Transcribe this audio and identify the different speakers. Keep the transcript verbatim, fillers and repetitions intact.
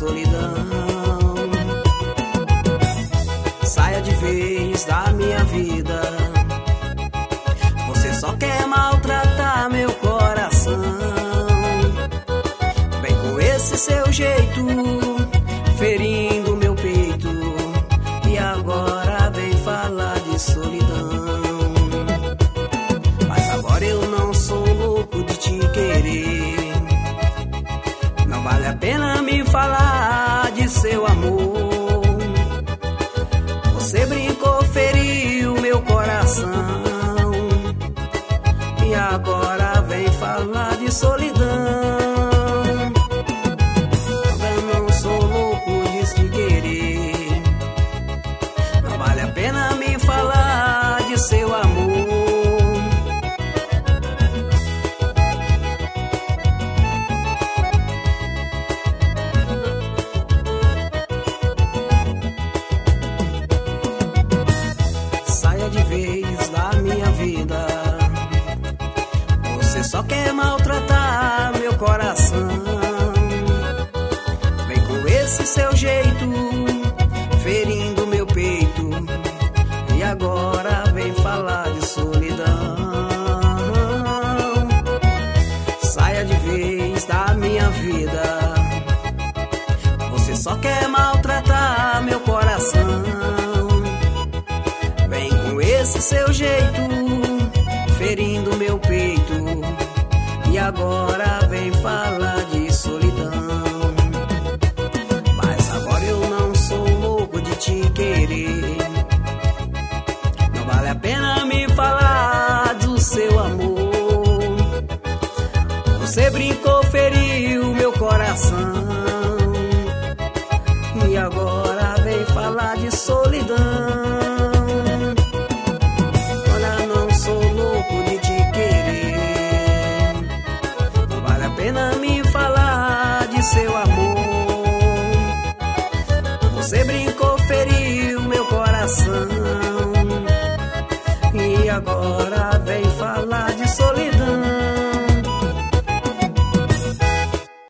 Speaker 1: solidão. Saia de vez da minha vida, você só quer maltratar meu coração. Vem com esse seu jeito, ferindo meu peito, e agora vem falar de solidão. Mas agora eu não sou louco de te querer, não vale a pena me falar de seu amor. Você brincou, feriu meu coração, e agora vem falar de solidão. Eu não sou louco de te querer, não vale a pena me falar de seu amor. De vez da minha vida, você só quer maltratar meu coração. Vem com esse seu jeito, ferindo meu peito, e agora vem falar de solidão. Saia de vez da minha vida, você só quer maltratar meu coração. Esse seu jeito, ferindo meu peito, e agora vem falar de solidão. Mas agora eu não sou louco de te querer, não vale a pena me falar do seu amor. Você brincou, feriu meu coração, e agora vem falar de solidão. Seu amor, você brincou, feriu meu coração, e agora